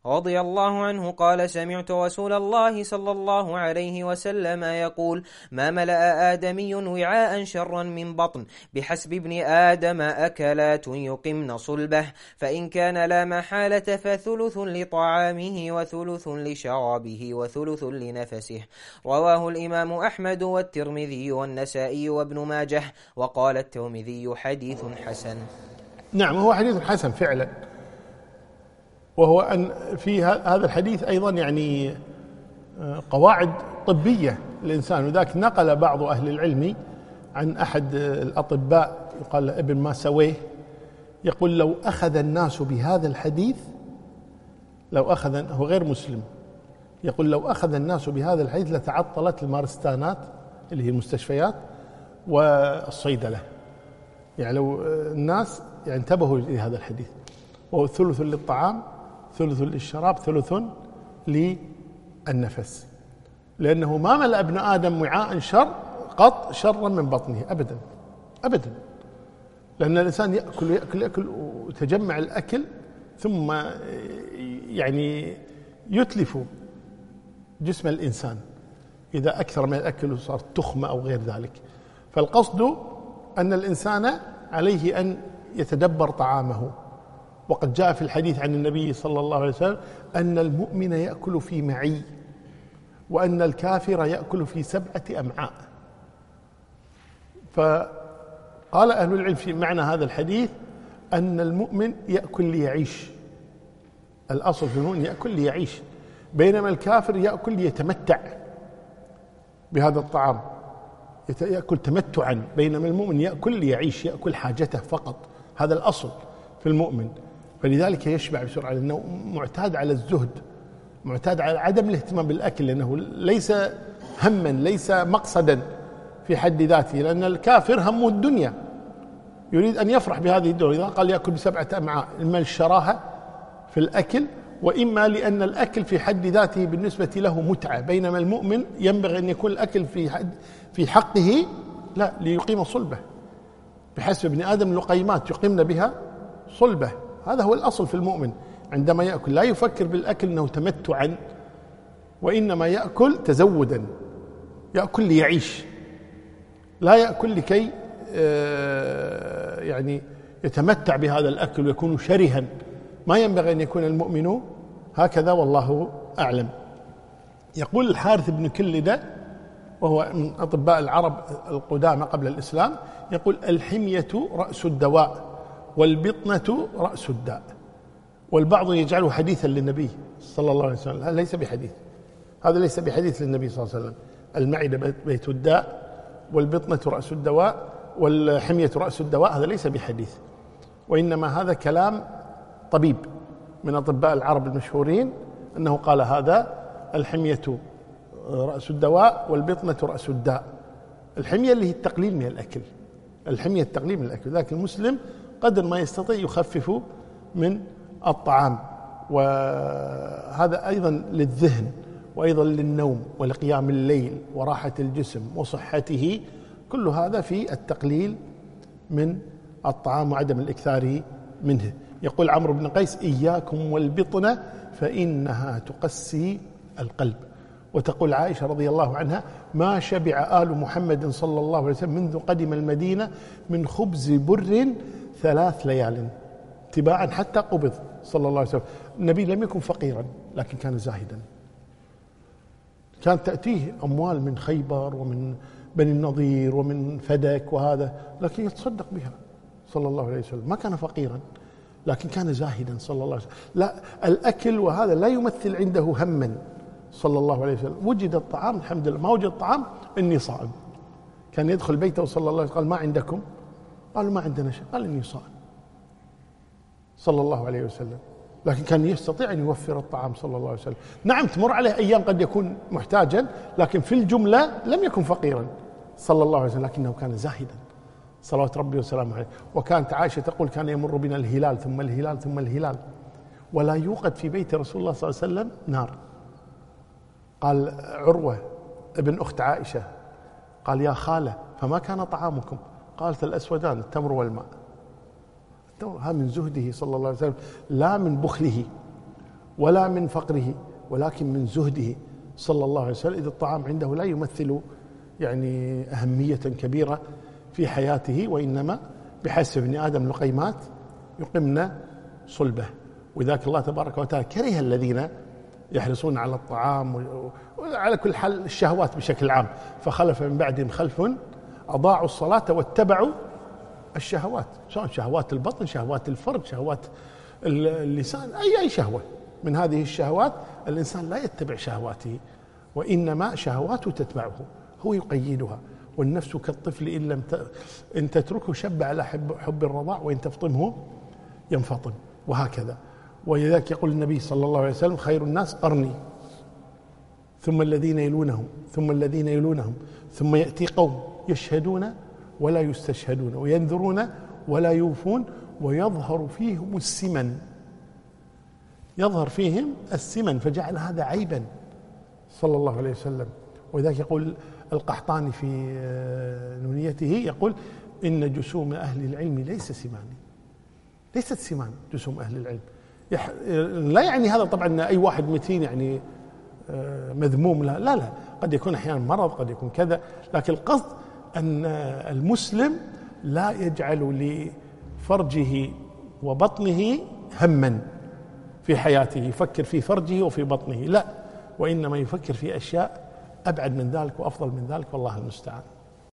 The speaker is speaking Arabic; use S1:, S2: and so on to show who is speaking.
S1: رضي الله عنه قال: سمعت رسول الله صلى الله عليه وسلم يقول: ما ملأ آدمي وعاء شرا من بطن، بحسب ابن آدم أكلات يقمن صلبه، فإن كان لا محالة فثلث لطعامه وثلث لشرابه وثلث لنفسه. رواه الإمام أحمد والترمذي والنسائي وابن ماجه. وقال الترمذي: حديث حسن.
S2: نعم، هو حديث حسن فعلا. وهو أن في هذا الحديث أيضا يعني قواعد طبية للإنسان، وذاك نقل بعض أهل العلم عن أحد الأطباء يقال ابن ماسويه، يقول: لو أخذ الناس بهذا الحديث، هو غير مسلم، يقول: لو أخذ الناس بهذا الحديث لتعطلت المارستانات اللي هي المستشفيات والصيدلة. يعني لو الناس يعني انتبهوا لهذا الحديث، وهو ثلث للطعام، ثلث للشراب، ثلث للنفس، لأنه ما ملأ ابن آدم وعاء قط شرا من بطنه أبدا أبدا. لأن الإنسان يأكل وتجمع الأكل ثم يعني يتلف جسم الإنسان إذا أكثر من الأكل وصار تخمة أو غير ذلك. فالقصد أن الإنسان عليه أن يتدبر طعامه. وقد جاء في الحديث عن النبي صلى الله عليه وسلم أن المؤمن يأكل في معي، وأن الكافر يأكل في 7 أمعاء. فقال أهل العلم في معنى هذا الحديث أن المؤمن يأكل ليعيش، الأصل في المؤمن يأكل ليعيش، بينما الكافر يأكل ليتمتع بهذا الطعام، يأكل تمتعا، بينما المؤمن يأكل ليعيش، يأكل حاجته فقط. هذا الأصل في المؤمن. فلذلك يشبع بسرعة، لأنه معتاد على الزهد، معتاد على عدم الاهتمام بالأكل، لأنه ليس هما، ليس مقصدا في حد ذاته. لأن الكافر همه الدنيا، يريد أن يفرح بهذه الدنيا. إذا قال يأكل ب7 أمعاء، إما الشراهة في الأكل، وإما لأن الأكل في حد ذاته بالنسبة له متعة، بينما المؤمن ينبغي أن يكون الأكل في حقه لا ليقيم صلبه، بحسب ابن آدم لقيمات يقيمن بها صلبه. هذا هو الأصل في المؤمن عندما يأكل، لا يفكر بالأكل أنه تمتعا، وإنما يأكل تزودا، يأكل ليعيش، لا يأكل لكي يعني يتمتع بهذا الأكل ويكون شرها. ما ينبغي أن يكون المؤمن هكذا، والله أعلم. يقول الحارث بن كلدة، وهو من أطباء العرب القدامى قبل الإسلام، يقول: الحمية رأس الدواء، والبطنة رأس الداء. والبعض يجعله حديثا للنبي صلى الله عليه وسلم. هذا ليس بحديث، هذا ليس بحديث للنبي صلى الله عليه وسلم. المعدة بيت الداء، والبطنة رأس الدواء، والحمية رأس الدواء، هذا ليس بحديث، وإنما هذا كلام طبيب من أطباء العرب المشهورين، أنه قال هذا: الحمية رأس الدواء، والبطنة رأس الداء. الحمية اللي هي التقليل من الأكل، الحمية التقليل من الأكل. لكن المسلم قدر ما يستطيع يخفف من الطعام، وهذا أيضا للذهن، وأيضا للنوم ولقيام الليل وراحة الجسم وصحته. كل هذا في التقليل من الطعام وعدم الإكثار منه. يقول عمرو بن قيس: إياكم والبطن فإنها تقسي القلب. وتقول عائشة رضي الله عنها: ما شبع آل محمد صلى الله عليه وسلم منذ قدم المدينة من خبز بر 3 ليال تباعا حتى قبض صلى الله عليه وسلم. النبي لم يكن فقيرا، لكن كان زاهدا. كانت تأتيه أموال من خيبر ومن بني النضير ومن فدك وهذا، لكن يتصدق بها صلى الله عليه وسلم. ما كان فقيرا، لكن كان زاهدا صلى الله عليه وسلم. لا، الأكل وهذا لا يمثل عنده هما صلى الله عليه وسلم. وجد الطعام الحمد لله، ما وجد الطعام إني صائم. كان يدخل بيته صلى الله عليه وسلم، قال: ما عندكم؟ قالوا: ما عندنا شيء. قال: إني صائم صلى الله عليه وسلم. لكن كان يستطيع أن يوفر الطعام صلى الله عليه وسلم. نعم، تمر عليه أيام قد يكون محتاجا، لكن في الجملة لم يكن فقيرا صلى الله عليه وسلم، لكنه كان زاهدا صلوات ربي وسلامه عليه. وكانت عائشة تقول: كان يمر بنا الهلال ثم الهلال ثم الهلال، ولا يوقد في بيت رسول الله صلى الله عليه وسلم نار. قال عروة ابن أخت عائشة، قال: يا خالة، فما كان طعامكم؟ قالت: الأسودان، التمر والماء. هذا من زهده صلى الله عليه وسلم، لا من بخله ولا من فقره، ولكن من زهده صلى الله عليه وسلم، إذ الطعام عنده لا يمثل يعني أهمية كبيرة في حياته، وإنما بحسب ابن آدم لقيمات يقمن صلبه. وذاك الله تبارك وتعالى كره الذين يحرصون على الطعام وعلى كل حال الشهوات بشكل عام، فخلف من بعدهم خلف أضاعوا الصلاة واتبعوا الشهوات، سواء شهوات البطن، شهوات الفرج، شهوات اللسان، أي شهوة من هذه الشهوات. الإنسان لا يتبع شهواته، وإنما شهواته تتبعه، هو يقيدها. والنفس كالطفل إن تتركه شب على حب الرضاع، وإن تفطمه ينفطم، وهكذا. ولذلك يقول النبي صلى الله عليه وسلم: خير الناس قرني، ثم الذين يلونهم، ثم الذين يلونهم، ثم يأتي قوم يشهدون ولا يستشهدون، وينذرون ولا يوفون، ويظهر فيهم السمن، يظهر فيهم السمن، فجعل هذا عيبا صلى الله عليه وسلم. ولذلك يقول القحطاني في نونيته، يقول: إن جسوم أهل العلم ليست سمان جسوم أهل العلم. لا يعني هذا طبعا أي واحد متين يعني مذموم، لا، قد يكون أحيانا مرض، قد يكون كذا، لكن القصد أن المسلم لا يجعل لفرجه وبطنه هما في حياته، يفكر في فرجه وفي بطنه، لا، وإنما يفكر في أشياء أبعد من ذلك وأفضل من ذلك، والله المستعان.